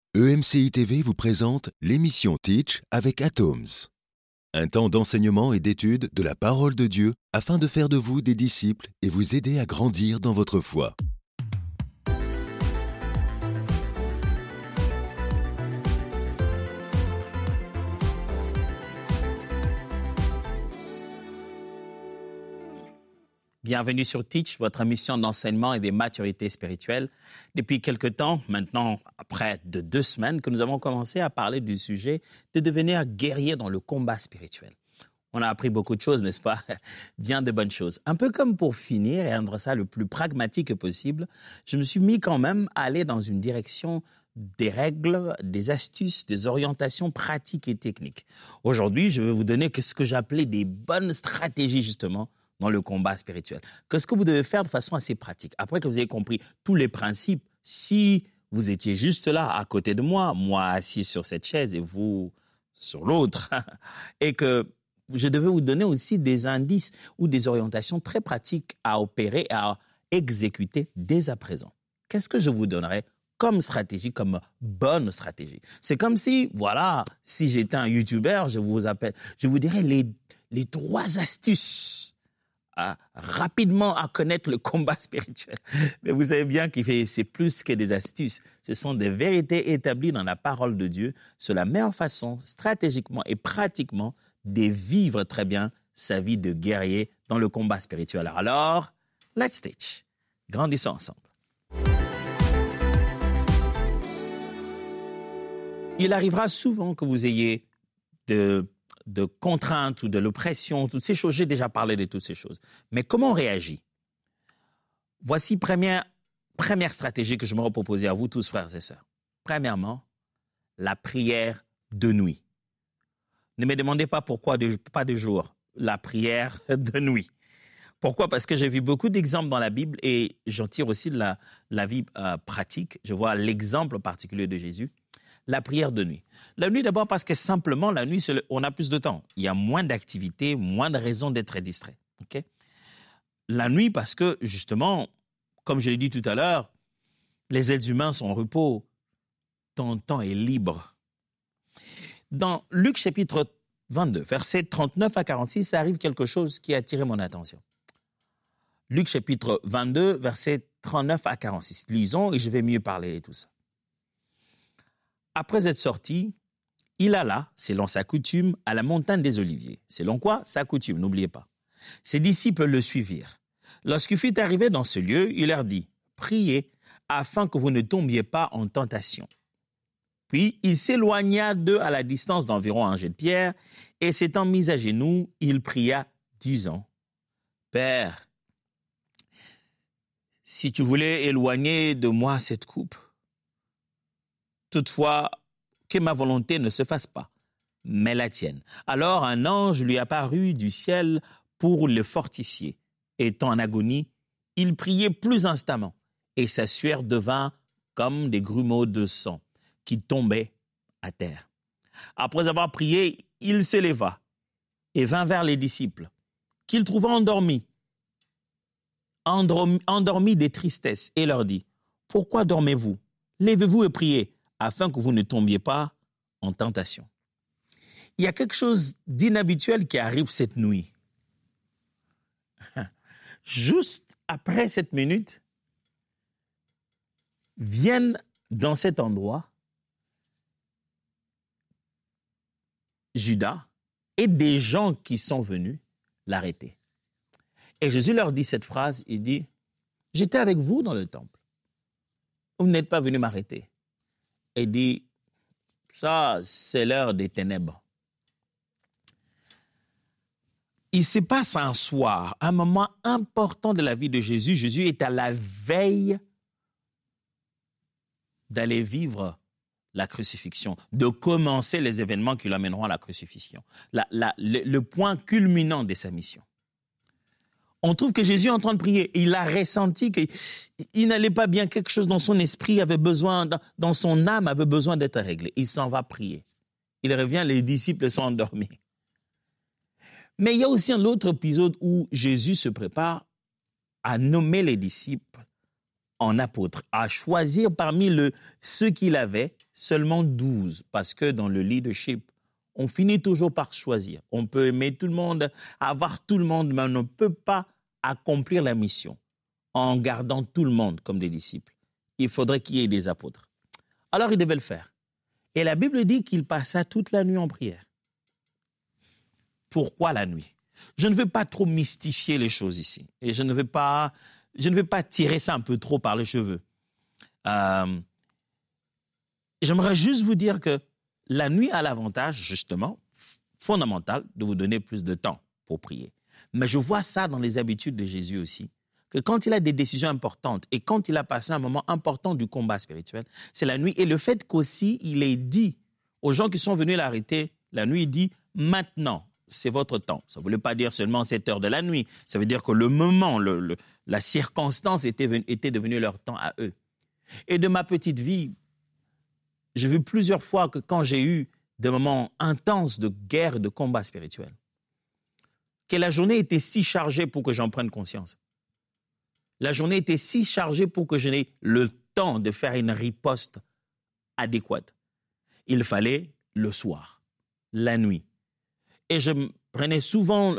EMCI TV vous présente l'émission Teach avec Atoms. Un temps d'enseignement et d'étude de la parole de Dieu afin de faire de vous des disciples et vous aider à grandir dans votre foi. Bienvenue sur Teach, votre émission d'enseignement et des maturités spirituelles. Depuis quelque temps, maintenant, près de 2 semaines, que nous avons commencé à parler du sujet de devenir guerrier dans le combat spirituel. On a appris beaucoup de choses, n'est-ce pas? Bien de bonnes choses. Un peu comme pour finir et rendre ça le plus pragmatique possible, je me suis mis quand même à aller dans une direction des règles, des astuces, des orientations pratiques et techniques. Aujourd'hui, je vais vous donner ce que j'appelais des bonnes stratégies, justement, dans le combat spirituel. Qu'est-ce que vous devez faire de façon assez pratique? Après que vous ayez compris tous les principes, si vous étiez juste là, à côté de moi assis sur cette chaise et vous sur l'autre, et que je devais vous donner aussi des indices ou des orientations très pratiques à opérer et à exécuter dès à présent. Qu'est-ce que je vous donnerais comme stratégie, comme bonne stratégie? C'est comme si, voilà, si j'étais un YouTuber, je vous dirais les 3 astuces rapidement à connaître le combat spirituel. Mais vous savez bien que c'est plus que des astuces. Ce sont des vérités établies dans la parole de Dieu sur la meilleure façon, stratégiquement et pratiquement, de vivre très bien sa vie de guerrier dans le combat spirituel. Alors, let's teach. Grandissons ensemble. Il arrivera souvent que vous ayez de contraintes ou de l'oppression, toutes ces choses. J'ai déjà parlé de toutes ces choses. Mais comment on réagit? Voici première stratégie que je me propose à vous tous, frères et sœurs. Premièrement, la prière de nuit. Ne me demandez pas pourquoi pas de jour, la prière de nuit. Pourquoi? Parce que j'ai vu beaucoup d'exemples dans la Bible et j'en tire aussi de la vie pratique. Je vois l'exemple particulier de Jésus. La prière de nuit. La nuit d'abord parce que simplement la nuit, on a plus de temps. Il y a moins d'activités, moins de raisons d'être distrait. Okay? La nuit parce que justement, comme je l'ai dit tout à l'heure, les êtres humains sont en repos. Ton temps est libre. Dans Luc chapitre 22, versets 39 à 46, ça arrive quelque chose qui a attiré mon attention. Luc chapitre 22, versets 39 à 46. Lisons et je vais mieux parler de tout ça. Après être sorti, il alla, selon sa coutume, à la montagne des Oliviers. Selon quoi? Sa coutume, n'oubliez pas. Ses disciples le suivirent. Lorsqu'il fut arrivé dans ce lieu, il leur dit, « Priez afin que vous ne tombiez pas en tentation. » Puis il s'éloigna d'eux à la distance d'environ un jet de pierre, et s'étant mis à genoux, il pria, disant, « Père, si tu voulais éloigner de moi cette coupe, toutefois, que ma volonté ne se fasse pas, mais la tienne. » Alors un ange lui apparut du ciel pour le fortifier. Étant en agonie, il priait plus instamment, et sa sueur devint comme des grumeaux de sang qui tombaient à terre. Après avoir prié, il se leva et vint vers les disciples, qu'il trouva endormis de tristesse, et leur dit, « Pourquoi dormez-vous? Levez-vous et priez, afin que vous ne tombiez pas en tentation. » Il y a quelque chose d'inhabituel qui arrive cette nuit. Juste après cette minute, viennent dans cet endroit Judas et des gens qui sont venus l'arrêter. Et Jésus leur dit cette phrase, il dit, « J'étais avec vous dans le temple. Vous n'êtes pas venus m'arrêter. » Et dit, ça, c'est l'heure des ténèbres. Il se passe un soir, un moment important de la vie de Jésus. Jésus est à la veille d'aller vivre la crucifixion, de commencer les événements qui l'amèneront à la crucifixion. Le point culminant de sa mission. On trouve que Jésus est en train de prier. Il a ressenti qu'il n'allait pas bien. Quelque chose dans son esprit avait besoin, dans son âme avait besoin d'être réglé. Il s'en va prier. Il revient, les disciples sont endormis. Mais il y a aussi un autre épisode où Jésus se prépare à nommer les disciples en apôtres, à choisir parmi ceux qu'il avait seulement 12, parce que dans le leadership, on finit toujours par choisir. On peut aimer tout le monde, avoir tout le monde, mais on ne peut pas accomplir la mission en gardant tout le monde comme des disciples. Il faudrait qu'il y ait des apôtres. Alors, il devait le faire. Et la Bible dit qu'il passa toute la nuit en prière. Pourquoi la nuit? Je ne veux pas trop mystifier les choses ici. Et je ne veux pas tirer ça un peu trop par les cheveux. J'aimerais juste vous dire que la nuit a l'avantage, justement, fondamental, de vous donner plus de temps pour prier. Mais je vois ça dans les habitudes de Jésus aussi, que quand il a des décisions importantes et quand il a passé un moment important du combat spirituel, c'est la nuit. Et le fait qu'aussi, il ait dit aux gens qui sont venus l'arrêter, la nuit, il dit « maintenant ». C'est votre temps. Ça ne voulait pas dire seulement 7 heures de la nuit. Ça veut dire que le moment, la circonstance était devenue leur temps à eux. Et de ma petite vie, j'ai vu plusieurs fois que quand j'ai eu des moments intenses de guerre et de combat spirituel, que la journée était si chargée pour que j'en prenne conscience. La journée était si chargée pour que je n'ai le temps de faire une riposte adéquate. Il fallait le soir, la nuit. Et je prenais souvent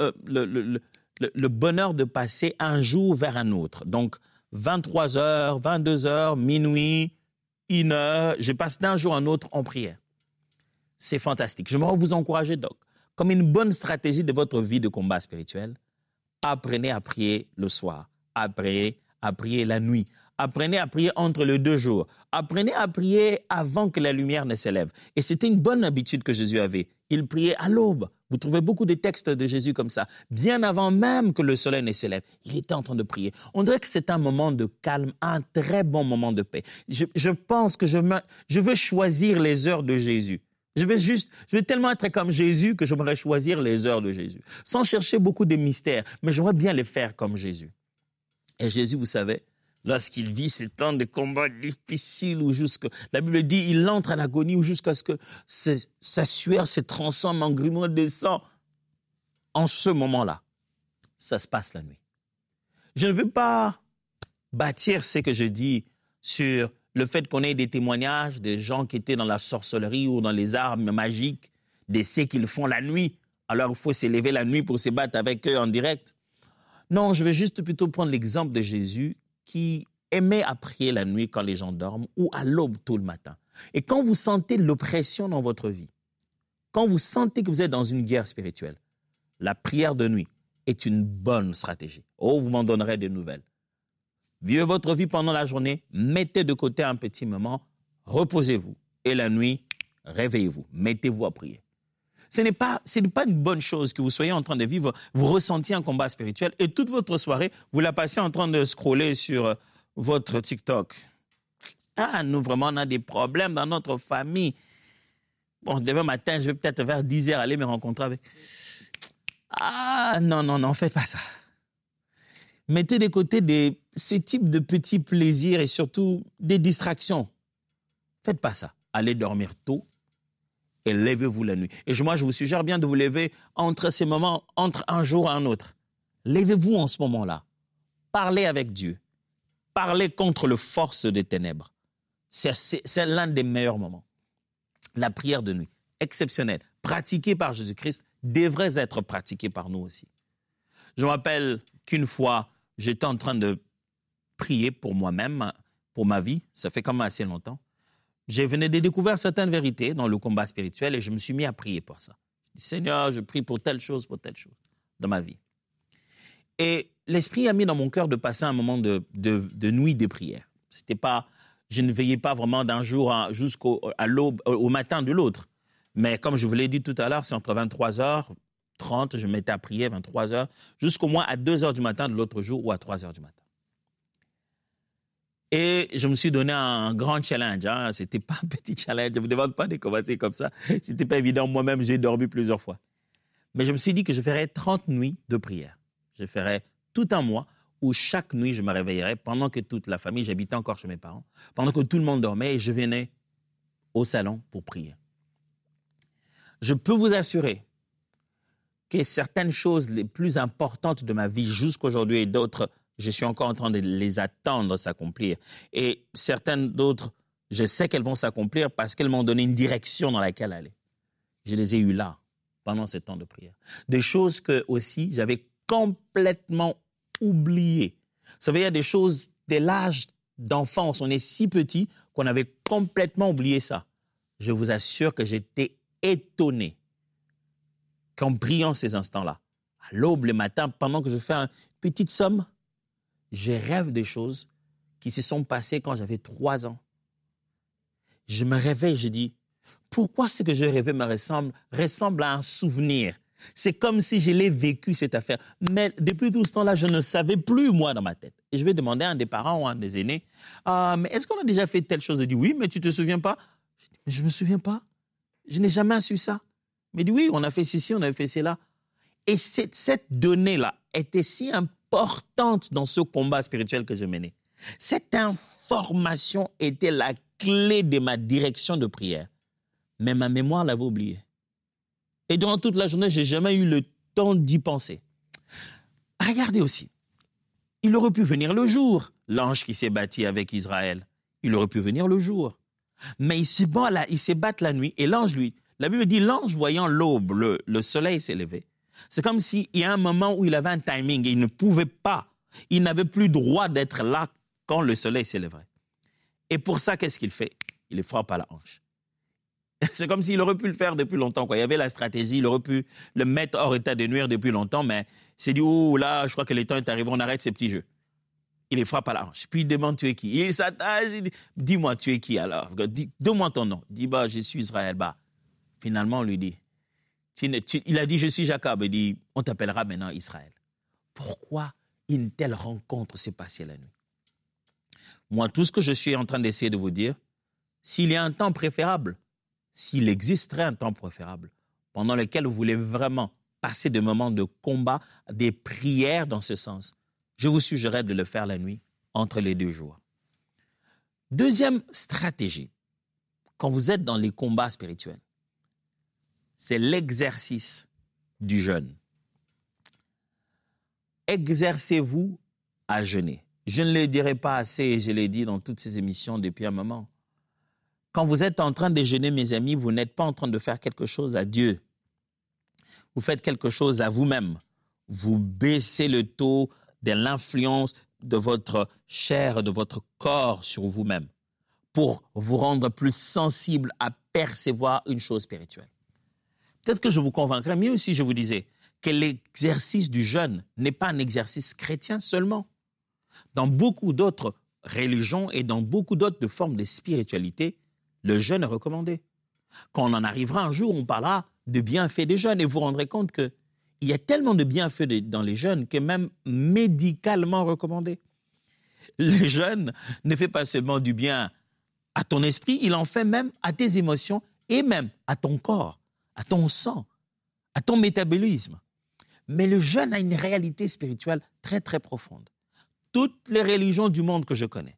le bonheur de passer un jour vers un autre. Donc, 23h, 22h, minuit, 1h, je passe d'un jour à un autre en prière. C'est fantastique. Je vais vous encourager donc, comme une bonne stratégie de votre vie de combat spirituel, apprenez à prier le soir, apprenez à prier la nuit, apprenez à prier entre les 2 jours, apprenez à prier avant que la lumière ne s'élève. Et c'était une bonne habitude que Jésus avait. Il priait à l'aube. Vous trouvez beaucoup de textes de Jésus comme ça. Bien avant même que le soleil ne s'élève, il était en train de prier. On dirait que c'est un moment de calme, un très bon moment de paix. Je pense que je veux choisir les heures de Jésus. Je veux tellement être comme Jésus que j'aimerais choisir les heures de Jésus. Sans chercher beaucoup de mystères, mais j'aimerais bien les faire comme Jésus. Et Jésus, vous savez, lorsqu'il vit ces temps de combat difficiles, la Bible dit, il entre en agonie ou jusqu'à ce que sa sueur se transforme en grumeaux de sang. En ce moment-là, ça se passe la nuit. Je ne veux pas bâtir ce que je dis sur le fait qu'on ait des témoignages de gens qui étaient dans la sorcellerie ou dans les armes magiques, d'essais qu'ils font la nuit. Alors il faut s'élever la nuit pour se battre avec eux en direct. Non, je vais juste plutôt prendre l'exemple de Jésus qui aimait à prier la nuit quand les gens dorment ou à l'aube tôt le matin. Et quand vous sentez l'oppression dans votre vie, quand vous sentez que vous êtes dans une guerre spirituelle, la prière de nuit est une bonne stratégie. Oh, vous m'en donnerez des nouvelles. Vivez votre vie pendant la journée, mettez de côté un petit moment, reposez-vous. Et la nuit, réveillez-vous, mettez-vous à prier. Ce n'est pas une bonne chose que vous soyez en train de vivre, vous ressentiez un combat spirituel et toute votre soirée, vous la passez en train de scroller sur votre TikTok. Ah, nous vraiment, on a des problèmes dans notre famille. Bon, demain matin, je vais peut-être vers 10h aller me rencontrer avec... Ah, non, faites pas ça. Mettez de côté ces types de petits plaisirs et surtout des distractions. Faites pas ça. Allez dormir tôt et levez-vous la nuit. Et moi, je vous suggère bien de vous lever entre ces moments, entre un jour et un autre. Levez-vous en ce moment-là. Parlez avec Dieu. Parlez contre les forces des ténèbres. C'est l'un des meilleurs moments. La prière de nuit, exceptionnelle, pratiquée par Jésus-Christ, devrait être pratiquée par nous aussi. Je me rappelle qu'une fois, j'étais en train de prier pour moi-même, pour ma vie. Ça fait quand même assez longtemps. Je venais de découvrir certaines vérités dans le combat spirituel et je me suis mis à prier pour ça. Je dis, Seigneur, je prie pour telle chose dans ma vie. Et l'Esprit a mis dans mon cœur de passer un moment de nuit de prière. Je ne veillais pas vraiment d'un jour à l'aube, au matin de l'autre. Mais comme je vous l'ai dit tout à l'heure, c'est entre 23h30, je me mettais à prier, 23h, jusqu'au moins à 2h du matin de l'autre jour ou à 3h du matin. Et je me suis donné un grand challenge. Hein. Ce n'était pas un petit challenge. Je ne vous demande pas de commencer comme ça. Ce n'était pas évident. Moi-même, j'ai dormi plusieurs fois. Mais je me suis dit que je ferais 30 nuits de prière. Je ferais tout un mois où chaque nuit, je me réveillerais pendant que toute la famille, j'habitais encore chez mes parents, pendant que tout le monde dormait et je venais au salon pour prier. Je peux vous assurer que certaines choses les plus importantes de ma vie jusqu'aujourd'hui et d'autres, je suis encore en train de les attendre s'accomplir. Et certaines d'autres, Je sais qu'elles vont s'accomplir parce qu'elles m'ont donné une direction dans laquelle aller. Je les ai eues là, pendant ce temps de prière. Des choses que aussi j'avais complètement oubliées. Vous savez, il y a des choses dès l'âge d'enfance, on est si petit qu'on avait complètement oublié ça. Je vous assure que j'étais étonné qu'en priant ces instants-là, à l'aube, le matin, pendant que je fais une petite somme, je rêve des choses qui se sont passées quand j'avais 3 ans. Je me réveille, je dis, pourquoi ce que je rêvais me ressemble à un souvenir? C'est comme si je l'ai vécu, cette affaire. Mais depuis tout ce temps-là, je ne savais plus, moi, dans ma tête. Et je vais demander à un des parents ou à un des aînés, mais est-ce qu'on a déjà fait telle chose? Il dit, oui, mais tu ne te souviens pas? Je dis, mais je ne me souviens pas. Je n'ai jamais su ça. Mais il dit, oui, on a fait ceci, on a fait cela. Et cette donnée-là était si importante dans ce combat spirituel que je menais. Cette information était la clé de ma direction de prière. Mais ma mémoire l'avait oubliée. Et durant toute la journée, je n'ai jamais eu le temps d'y penser. Regardez aussi, il aurait pu venir le jour, l'ange qui s'est battu avec Israël. Il aurait pu venir le jour. Mais il se bat la nuit et l'ange, lui, la Bible dit, l'ange voyant l'aube, le soleil s'est levé. C'est comme s'il y a un moment où il avait un timing et il ne pouvait pas, il n'avait plus droit d'être là quand le soleil s'élèverait. Et pour ça, qu'est-ce qu'il fait? Il le frappe à la hanche. C'est comme s'il aurait pu le faire depuis longtemps, quoi. Il y avait la stratégie, il aurait pu le mettre hors état de nuire depuis longtemps, mais il s'est dit, oh là, je crois que le temps est arrivé, on arrête ces petits jeux. Il les frappe à la hanche. Puis il demande, tu es qui? Il s'attache, il dit, dis-moi, tu es qui alors? Donne-moi ton nom. Il dit, je suis Israël. Finalement, on lui dit, il a dit, je suis Jacob. Il dit, on t'appellera maintenant Israël. Pourquoi une telle rencontre s'est passée la nuit? Moi, tout ce que je suis en train d'essayer de vous dire, s'il y a un temps préférable, s'il existerait un temps préférable, pendant lequel vous voulez vraiment passer des moments de combat, des prières dans ce sens, je vous suggérerais de le faire la nuit, entre les 2 jours. Deuxième stratégie, quand vous êtes dans les combats spirituels, c'est l'exercice du jeûne. Exercez-vous à jeûner. Je ne le dirai pas assez, je l'ai dit dans toutes ces émissions depuis un moment. Quand vous êtes en train de jeûner, mes amis, vous n'êtes pas en train de faire quelque chose à Dieu. Vous faites quelque chose à vous-même. Vous baissez le taux de l'influence de votre chair, de votre corps sur vous-même pour vous rendre plus sensible à percevoir une chose spirituelle. Peut-être que je vous convaincrais mieux si je vous disais que l'exercice du jeûne n'est pas un exercice chrétien seulement. Dans beaucoup d'autres religions et dans beaucoup d'autres formes de spiritualité, le jeûne est recommandé. Quand on en arrivera un jour, on parlera de bienfaits des jeûnes et vous vous rendrez compte qu'il y a tellement de bienfaits dans les jeûnes que même médicalement recommandé. Le jeûne ne fait pas seulement du bien à ton esprit, il en fait même à tes émotions et même à ton corps, à ton sang, à ton métabolisme. Mais le jeûne a une réalité spirituelle très très profonde. Toutes les religions du monde que je connais,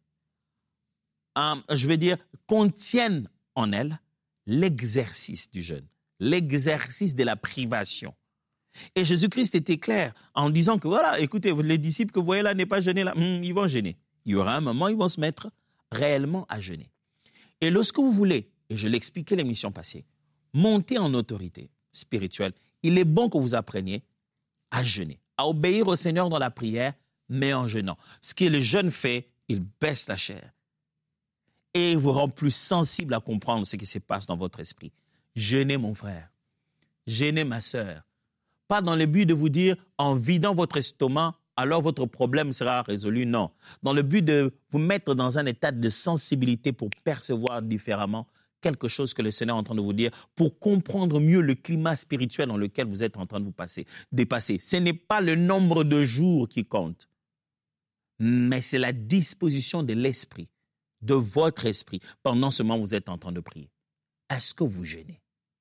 contiennent en elles l'exercice du jeûne, l'exercice de la privation. Et Jésus-Christ était clair en disant que voilà, écoutez, les disciples que vous voyez là n'est pas jeûner là, ils vont jeûner. Il y aura un moment, ils vont se mettre réellement à jeûner. Et lorsque vous voulez, et je l'expliquais l'émission passée, monter en autorité spirituelle, il est bon que vous appreniez à jeûner, à obéir au Seigneur dans la prière, mais en jeûnant. Ce que le jeûne fait, il baisse la chair et vous rend plus sensible à comprendre ce qui se passe dans votre esprit. Jeûnez mon frère, jeûnez ma sœur. Pas dans le but de vous dire, en vidant votre estomac, alors votre problème sera résolu. Non. Dans le but de vous mettre dans un état de sensibilité pour percevoir différemment quelque chose que le Seigneur est en train de vous dire, pour comprendre mieux le climat spirituel dans lequel vous êtes en train de vous dépasser. Ce n'est pas le nombre de jours qui compte, mais c'est la disposition de l'esprit, de votre esprit, pendant ce moment où vous êtes en train de prier. Est-ce que vous jeûnez?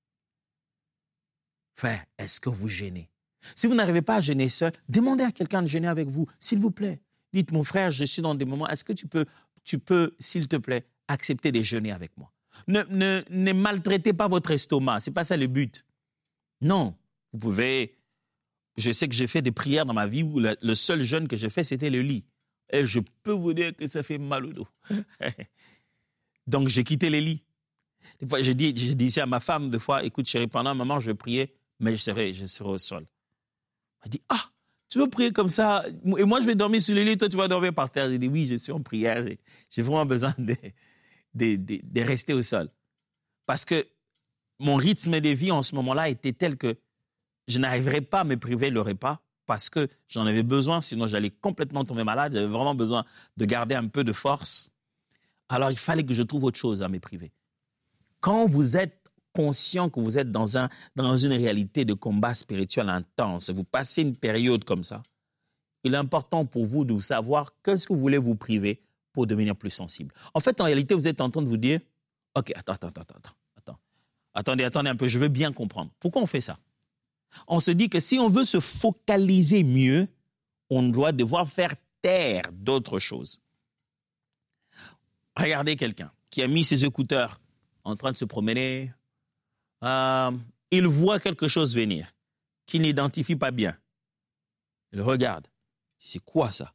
Frère, est-ce que vous jeûnez? Si vous n'arrivez pas à jeûner seul, demandez à quelqu'un de jeûner avec vous, s'il vous plaît. Dites, mon frère, je suis dans des moments, est-ce que tu peux, s'il te plaît, accepter de jeûner avec moi? Ne maltraitez pas votre estomac, ce n'est pas ça le but. Non, vous pouvez... Je sais que j'ai fait des prières dans ma vie où le seul jeûne que j'ai fait, c'était le lit. Et je peux vous dire que ça fait mal au dos. Donc, j'ai quitté les lits. Des fois, je disais à ma femme, des fois, écoute chérie, pendant un moment, je vais prier, mais je serai au sol. Elle dit, tu veux prier comme ça? Et moi, je vais dormir sur le lit, toi, tu vas dormir par terre. J'ai dit, oui, je suis en prière. J'ai vraiment besoin de rester au sol. Parce que mon rythme de vie en ce moment-là était tel que je n'arriverais pas à me priver le repas parce que j'en avais besoin, sinon j'allais complètement tomber malade. J'avais vraiment besoin de garder un peu de force. Alors, il fallait que je trouve autre chose à me priver. Quand vous êtes conscient que vous êtes dans une réalité de combat spirituel intense, vous passez une période comme ça, il est important pour vous de savoir qu'est-ce que vous voulez vous priver pour devenir plus sensible. En fait, en réalité, vous êtes en train de vous dire, OK, attendez un peu, je veux bien comprendre. Pourquoi on fait ça? On se dit que si on veut se focaliser mieux, on doit devoir faire taire d'autres choses. Regardez quelqu'un qui a mis ses écouteurs en train de se promener. Il voit quelque chose venir qu'il n'identifie pas bien. Il regarde. C'est quoi ça?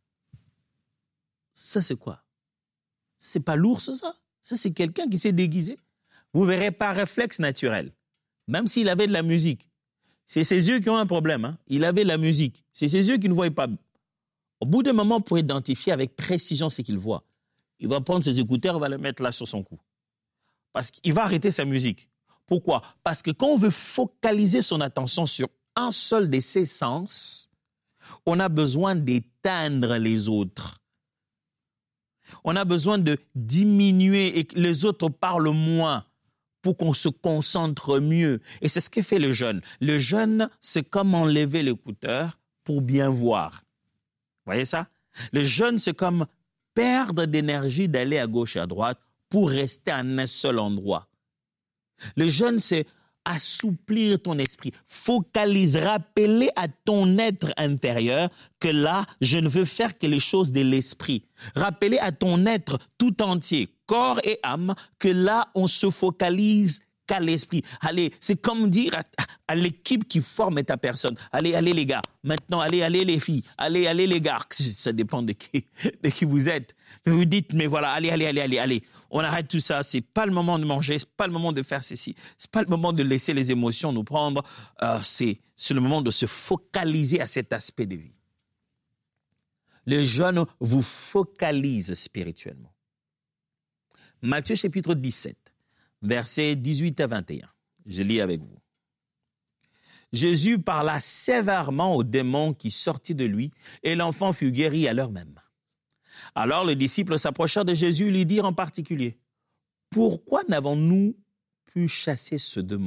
Ça, c'est quoi? C'est pas l'ours, ça? Ça, c'est quelqu'un qui s'est déguisé. Vous verrez par réflexe naturel. Même s'il avait de la musique. C'est ses yeux qui ont un problème. Hein? Il avait de la musique. C'est ses yeux qui ne voyaient pas. Au bout d'un moment, pour identifier avec précision ce qu'il voit, il va prendre ses écouteurs, il va les mettre là sur son cou. Parce qu'il va arrêter sa musique. Pourquoi? Parce que quand on veut focaliser son attention sur un seul de ses sens, on a besoin d'éteindre les autres. On a besoin de diminuer et que les autres parlent moins pour qu'on se concentre mieux. Et c'est ce que fait le jeûne. Le jeûne, c'est comme enlever l'écouteur pour bien voir. Vous voyez ça? Le jeûne, c'est comme perdre d'énergie d'aller à gauche et à droite pour rester à un seul endroit. Le jeûne, c'est assouplir ton esprit, focalise, rappeler à ton être intérieur que là, je ne veux faire que les choses de l'esprit. Rappeler à ton être tout entier, corps et âme, que là, on se focalise qu'à l'esprit. Allez, c'est comme dire à l'équipe qui forme ta personne. Allez les gars, maintenant, allez les filles, allez les gars. Ça dépend de qui vous êtes. Mais vous dites, mais voilà, allez. On arrête tout ça, c'est pas le moment de manger, c'est pas le moment de faire ceci, c'est pas le moment de laisser les émotions nous prendre, c'est le moment de se focaliser à cet aspect de vie. Le jeûne vous focalise spirituellement. Matthieu chapitre 17, versets 18 à 21, je lis avec vous. Jésus parla sévèrement aux démons qui sortaient de lui et l'enfant fut guéri à l'heure même. Alors les disciples s'approchèrent de Jésus et lui dirent en particulier, « Pourquoi n'avons-nous pu chasser ce démon ?»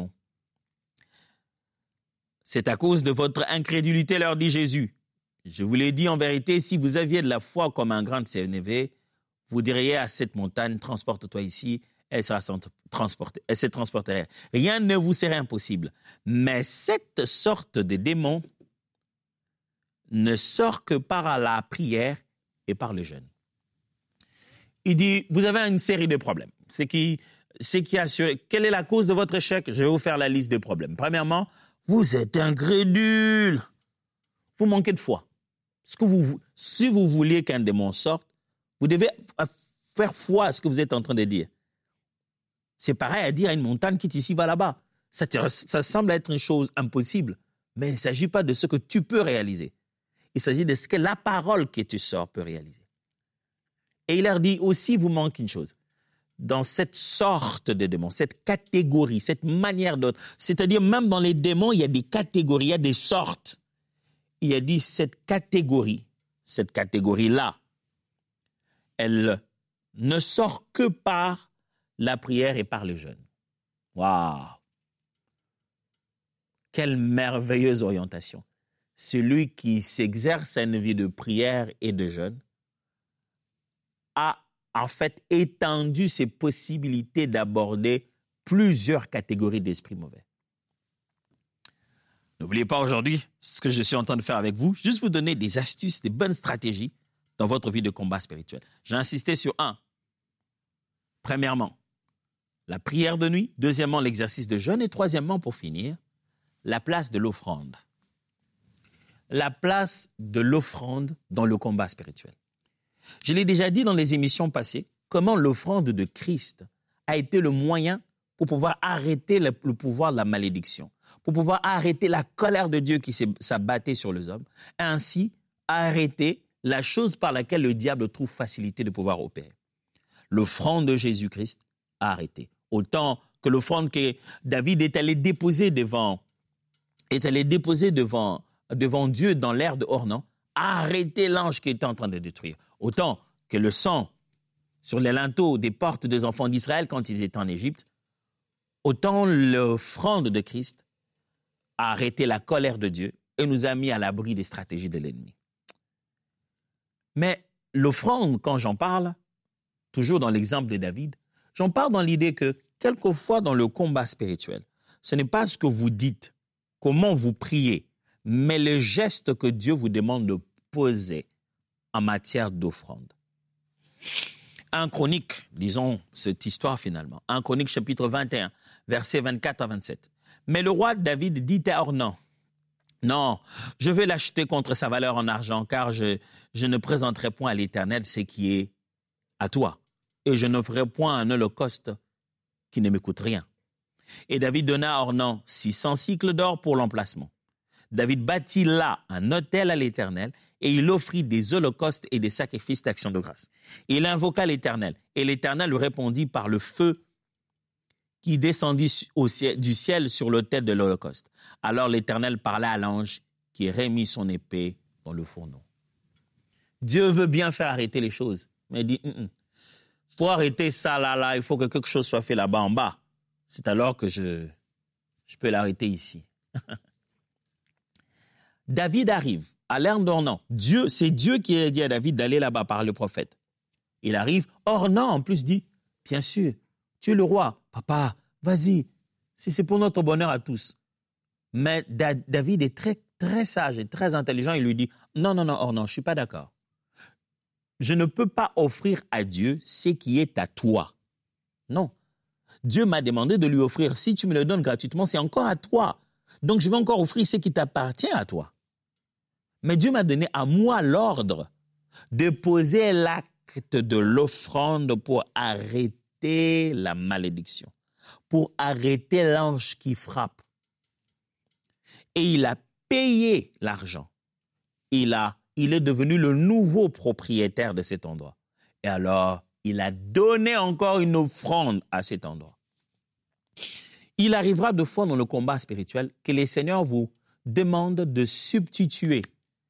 « C'est à cause de votre incrédulité, leur dit Jésus. Je vous l'ai dit en vérité, si vous aviez de la foi comme un grain de sénévé, vous diriez à cette montagne, transporte-toi ici, elle se transporterait. Rien ne vous serait impossible. Mais cette sorte de démon ne sort que par la prière et par le jeûne. Il dit, vous avez une série de problèmes. Quelle est la cause de votre échec? Je vais vous faire la liste des problèmes. Premièrement, vous êtes incrédule. Vous manquez de foi. Si vous vouliez qu'un démon sorte, vous devez faire foi à ce que vous êtes en train de dire. C'est pareil à dire à une montagne, quitte ici, va là-bas. Ça semble être une chose impossible, mais il ne s'agit pas de ce que tu peux réaliser. Il s'agit de ce que la parole que tu sors peut réaliser. Et il leur dit aussi, vous manque une chose. Dans cette sorte de démon, cette catégorie, cette manière d'autre, c'est-à-dire même dans les démons, il y a des catégories, il y a des sortes. Il a dit cette catégorie-là, elle ne sort que par la prière et par le jeûne. Waouh! Quelle merveilleuse orientation! Celui qui s'exerce à une vie de prière et de jeûne a en fait étendu ses possibilités d'aborder plusieurs catégories d'esprits mauvais. N'oubliez pas aujourd'hui ce que je suis en train de faire avec vous, juste vous donner des astuces, des bonnes stratégies dans votre vie de combat spirituel. J'ai insisté sur premièrement, la prière de nuit. Deuxièmement, l'exercice de jeûne. Et troisièmement, pour finir, la place de l'offrande. La place de l'offrande dans le combat spirituel. Je l'ai déjà dit dans les émissions passées, comment l'offrande de Christ a été le moyen pour pouvoir arrêter le pouvoir de la malédiction, pour pouvoir arrêter la colère de Dieu qui s'abattait sur les hommes, et ainsi arrêter la chose par laquelle le diable trouve facilité de pouvoir opérer. L'offrande de Jésus-Christ a arrêté. Autant que l'offrande que David est allé déposer devant Dieu dans l'aire de Ornan, a arrêté l'ange qui était en train de détruire. Autant que le sang sur les linteaux des portes des enfants d'Israël quand ils étaient en Égypte, autant l'offrande de Christ a arrêté la colère de Dieu et nous a mis à l'abri des stratégies de l'ennemi. Mais l'offrande, quand j'en parle, toujours dans l'exemple de David, j'en parle dans l'idée que quelquefois dans le combat spirituel, ce n'est pas ce que vous dites, comment vous priez, mais le geste que Dieu vous demande de poser en matière d'offrande. 1 Chronique, disons cette histoire finalement, 1 Chronique chapitre 21, versets 24 à 27. Mais le roi David dit à Ornan, « Non, je vais l'acheter contre sa valeur en argent, car je ne présenterai point à l'Éternel ce qui est à toi, et je n'offrirai point un holocauste qui ne me coûte rien. » Et David donna à Ornan 600 cycles d'or pour l'emplacement. David bâtit là un autel à l'Éternel, et il offrit des holocaustes et des sacrifices d'action de grâce. Il invoqua l'Éternel, et l'Éternel lui répondit par le feu qui descendit du ciel sur l'autel de l'holocauste. Alors l'Éternel parla à l'ange qui remit son épée dans le fourneau. Dieu veut bien faire arrêter les choses, mais il dit, faut arrêter ça là, il faut que quelque chose soit fait là-bas en bas. C'est alors que je peux l'arrêter ici. David arrive à l'ère d'Ornan. C'est Dieu qui a dit à David d'aller là-bas par le prophète. Il arrive, Ornan en plus dit, bien sûr, tu es le roi, papa, vas-y, si c'est pour notre bonheur à tous. Mais David est très, très sage et très intelligent, il lui dit, non, Ornan, je ne suis pas d'accord. Je ne peux pas offrir à Dieu ce qui est à toi. Non. Dieu m'a demandé de lui offrir, si tu me le donnes gratuitement, c'est encore à toi. Donc je vais encore offrir ce qui t'appartient à toi. Mais Dieu m'a donné à moi l'ordre de poser l'acte de l'offrande pour arrêter la malédiction, pour arrêter l'ange qui frappe. Et il a payé l'argent. Il est devenu le nouveau propriétaire de cet endroit. Et alors, il a donné encore une offrande à cet endroit. Il arrivera de fois dans le combat spirituel que les seigneurs vous demandent de substituer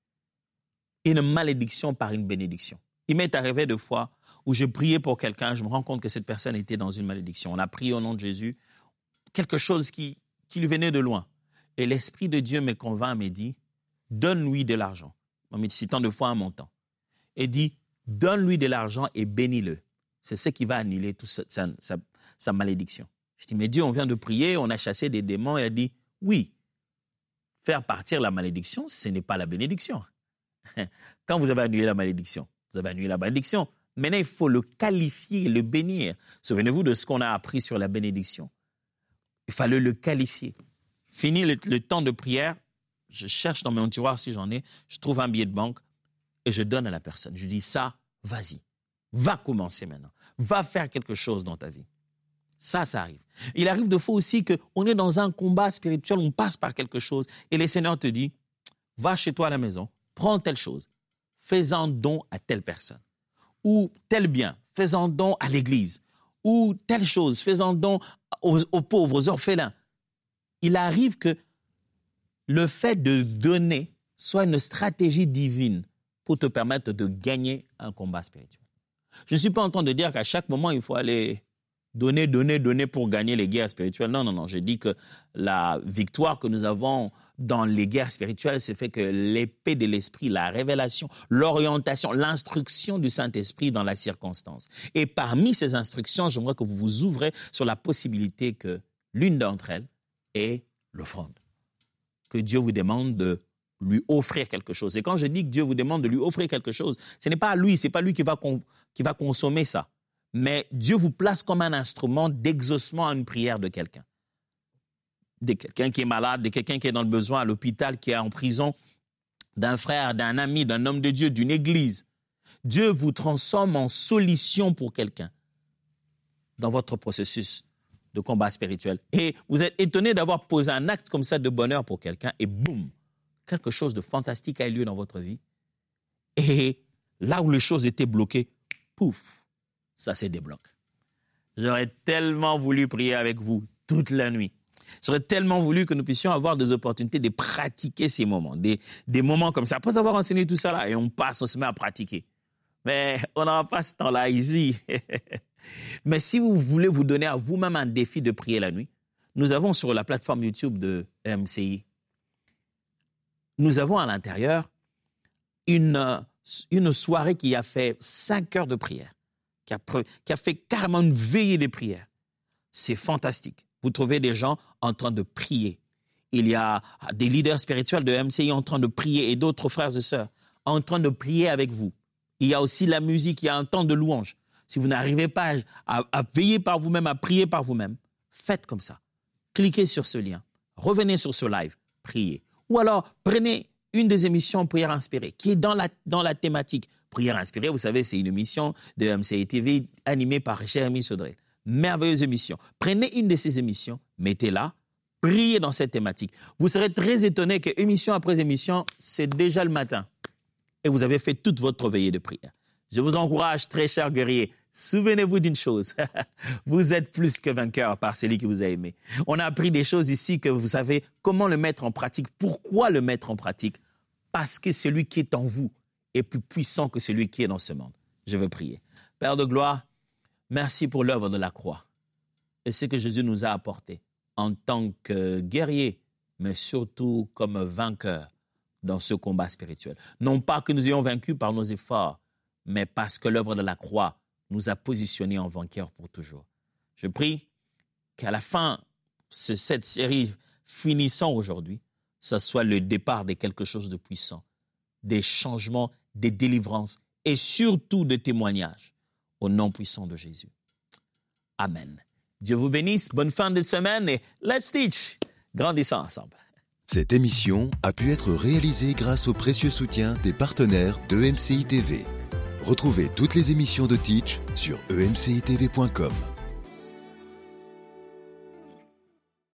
une malédiction par une bénédiction. Il m'est arrivé de fois où je priais pour quelqu'un, je me rends compte que cette personne était dans une malédiction. On a prié au nom de Jésus, quelque chose qui lui venait de loin. Et l'Esprit de Dieu me convainc, me dit, donne-lui de l'argent. En me citant de fois un montant. Et dit, donne-lui de l'argent et bénis-le. C'est ce qui va annuler toute sa malédiction. Je dis, mais Dieu, on vient de prier, on a chassé des démons. Il a dit, oui, faire partir la malédiction, ce n'est pas la bénédiction. Quand vous avez annulé la malédiction, vous avez annulé la malédiction. Maintenant, il faut le qualifier, le bénir. Souvenez-vous de ce qu'on a appris sur la bénédiction. Il fallait le qualifier. Fini le temps de prière, je cherche dans mon tiroir si j'en ai, je trouve un billet de banque et je donne à la personne. Je dis, ça, vas-y, va commencer maintenant. Va faire quelque chose dans ta vie. Ça arrive. Il arrive de fois aussi qu'on est dans un combat spirituel, on passe par quelque chose et le Seigneur te dit, va chez toi à la maison, prends telle chose, fais-en don à telle personne. Ou tel bien, fais-en don à l'église. Ou telle chose, fais-en don aux pauvres, aux orphelins. Il arrive que le fait de donner soit une stratégie divine pour te permettre de gagner un combat spirituel. Je ne suis pas en train de dire qu'à chaque moment, il faut aller donner pour gagner les guerres spirituelles. Non. Je dis que la victoire que nous avons dans les guerres spirituelles, c'est fait que l'épée de l'esprit, la révélation, l'orientation, l'instruction du Saint-Esprit dans la circonstance. Et parmi ces instructions, j'aimerais que vous vous ouvrez sur la possibilité que l'une d'entre elles est l'offrande. Que Dieu vous demande de lui offrir quelque chose. Et quand je dis que Dieu vous demande de lui offrir quelque chose, ce n'est pas à lui, ce n'est pas lui qui va consommer ça. Mais Dieu vous place comme un instrument d'exaucement à une prière de quelqu'un. De quelqu'un qui est malade, de quelqu'un qui est dans le besoin à l'hôpital, qui est en prison, d'un frère, d'un ami, d'un homme de Dieu, d'une église. Dieu vous transforme en solution pour quelqu'un dans votre processus de combat spirituel. Et vous êtes étonné d'avoir posé un acte comme ça de bonheur pour quelqu'un et boum, quelque chose de fantastique a eu lieu dans votre vie. Et là où les choses étaient bloquées, pouf, ça se débloque. J'aurais tellement voulu prier avec vous toute la nuit. J'aurais tellement voulu que nous puissions avoir des opportunités de pratiquer ces moments, des moments comme ça. Après avoir enseigné tout ça là, et on se met à pratiquer. Mais on n'aura pas ce temps-là ici. Mais si vous voulez vous donner à vous-même un défi de prier la nuit, nous avons sur la plateforme YouTube de MCI, nous avons à l'intérieur une soirée qui a fait 5 heures de prière, qui a fait carrément une veillée de prière. C'est fantastique. Vous trouvez des gens en train de prier. Il y a des leaders spirituels de MCI en train de prier et d'autres frères et sœurs en train de prier avec vous. Il y a aussi la musique, il y a un temps de louange. Si vous n'arrivez pas à veiller par vous-même, à prier par vous-même, faites comme ça. Cliquez sur ce lien, revenez sur ce live, priez. Ou alors, prenez une des émissions Prière Inspirée qui est dans la thématique. Prière Inspirée, vous savez, c'est une émission de MCI TV animée par Jérémy Sodrel. Merveilleuse émission. Prenez une de ces émissions, mettez-la, priez dans cette thématique. Vous serez très étonné que émission après émission, c'est déjà le matin. Et vous avez fait toute votre veillée de prière. Je vous encourage, très chers guerriers, souvenez-vous d'une chose. Vous êtes plus que vainqueurs par celui qui vous a aimé. On a appris des choses ici que vous savez comment le mettre en pratique. Pourquoi le mettre en pratique? Parce que celui qui est en vous est plus puissant que celui qui est dans ce monde. Je veux prier. Père de gloire, merci pour l'œuvre de la croix et ce que Jésus nous a apporté en tant que guerrier, mais surtout comme vainqueur dans ce combat spirituel. Non pas que nous ayons vaincu par nos efforts, mais parce que l'œuvre de la croix nous a positionnés en vainqueurs pour toujours. Je prie qu'à la fin de cette série finissant aujourd'hui, ce soit le départ de quelque chose de puissant, des changements, des délivrances et surtout des témoignages au nom puissant de Jésus. Amen. Dieu vous bénisse, bonne fin de semaine et let's teach. Grandissons ensemble. Cette émission a pu être réalisée grâce au précieux soutien des partenaires de MCI TV. Retrouvez toutes les émissions de Teach sur emcitv.com.